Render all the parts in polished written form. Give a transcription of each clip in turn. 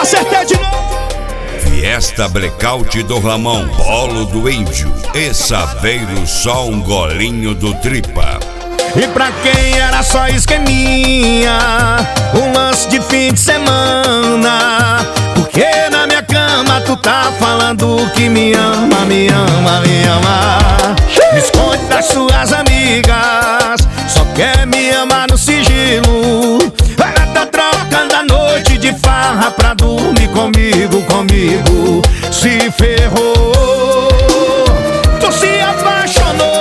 acertei de novo. Fiesta Blackout do Ramon, Polo do Índio e Saveiro, só um golinho do Tripa. E pra quem era só esqueminha, um lance de fim de semana, porque na minha cama tu tá falando que me ama, me ama, me ama. Me esconde das suas amigas, só quer me amar no sigilo. Ela tá trocando a noite de farra pra dormir comigo, comigo. Se ferrou, tu se apaixonou.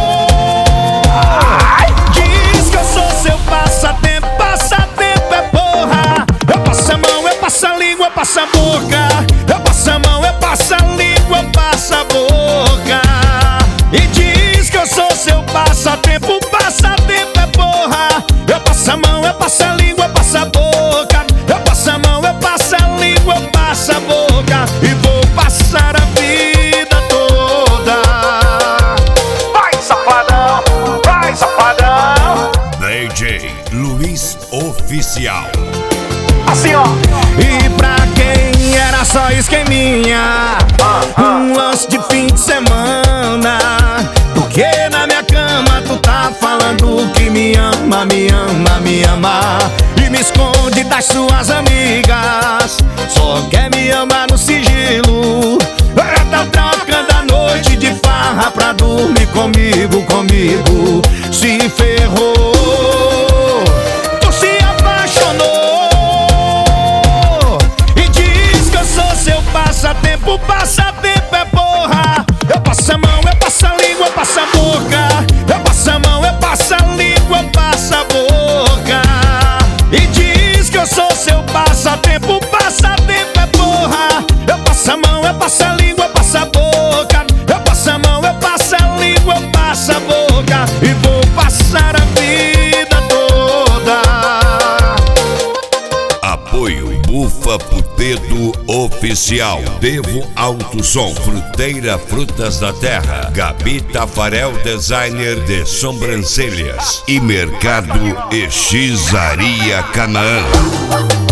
Diz que eu sou seu passatempo, passatempo é porra. Eu passo a mão, eu passo a língua, eu passo a boca. Eu passo a mão, eu passo a língua, eu passo a boca. E diz que eu sou seu passatempo, passatempo é porra. Eu passo a mão, eu passo a língua, eu passo a boca. Eu passo a mão, eu passo a língua, eu passo a boca. E vou passar a vida toda. Vai, safadão, vai, safadão. DJ Luiz Oficial. Assim, ó. E pra quem era só esqueminha, um lance de fim de semana, porque na minha cama tu tá falando que me ama, me ama, me ama. E me esconde das suas amigas, só quer me amar no sigilo. Ela tá trocando a noite de farra pra dormir comigo, comigo. Se ferrou, tu se apaixonou. E diz que eu sou seu passatempo, passatempo é porra. Eu passo a mão, eu passo a língua, eu passo a boca. Eu passo a mão, eu passo a língua, eu passo a boca. E diz que eu sou seu passatempo, passatempo é porra. Eu passo a mão, eu passo a língua, eu passo a boca. Eu passo a mão, eu passo a língua, eu passo a boca. E vou passar a vida toda. Apoio Bufa Putedo Oficial, Devo Alto Som, Fruteira Frutas da Terra, Gabi Tafarel Designer de Sobrancelhas e Mercado Exizaria Canaã.